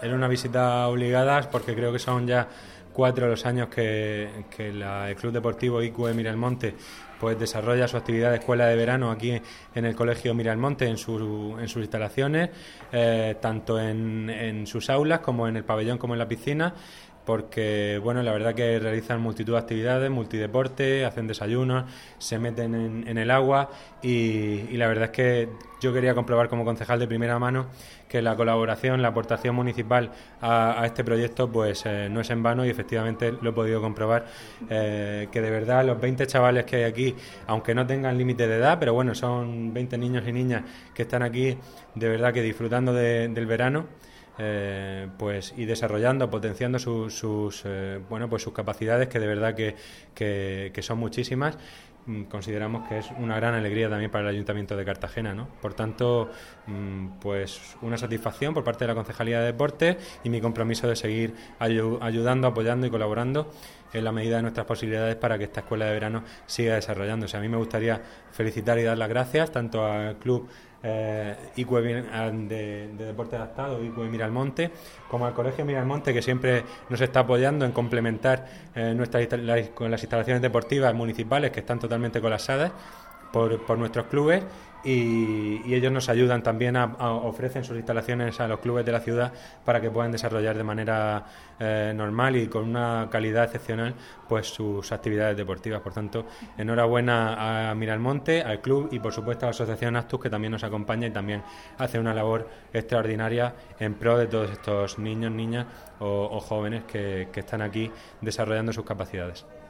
era una visita obligada porque creo que son ya 4 los años que el Club Deportivo ICUE Miralmonte pues desarrolla su actividad de escuela de verano aquí en el Colegio Miralmonte, en sus instalaciones, tanto en sus aulas como en el pabellón como en la piscina, porque bueno, la verdad que realizan multitud de actividades, multideporte, hacen desayunos, se meten en el agua y la verdad es que yo quería comprobar como concejal de primera mano que la colaboración, la aportación municipal a este proyecto pues no es en vano y efectivamente lo he podido comprobar, que de verdad los 20 chavales que hay aquí, aunque no tengan límite de edad, pero bueno, son 20 niños y niñas que están aquí de verdad que disfrutando del verano. Pues y desarrollando, potenciando sus capacidades, que de verdad que son muchísimas. Consideramos que es una gran alegría también para el Ayuntamiento de Cartagena, ¿no? Por tanto, pues una satisfacción por parte de la Concejalía de Deportes y mi compromiso de seguir ayudando, apoyando y colaborando en la medida de nuestras posibilidades para que esta escuela de verano siga desarrollándose. A mí me gustaría felicitar y dar las gracias tanto al club ICUE de Deporte Adaptado, ICUE Miralmonte, como al Colegio Miralmonte, que siempre nos está apoyando en complementar con las instalaciones deportivas municipales que están totalmente colapsadas por nuestros clubes, y ellos nos ayudan también ofrecen sus instalaciones a los clubes de la ciudad para que puedan desarrollar de manera normal y con una calidad excepcional pues sus actividades deportivas. Por tanto, enhorabuena a Miralmonte, al club y por supuesto a la Asociación Actus, que también nos acompaña y también hace una labor extraordinaria en pro de todos estos niños, niñas o jóvenes que están aquí desarrollando sus capacidades.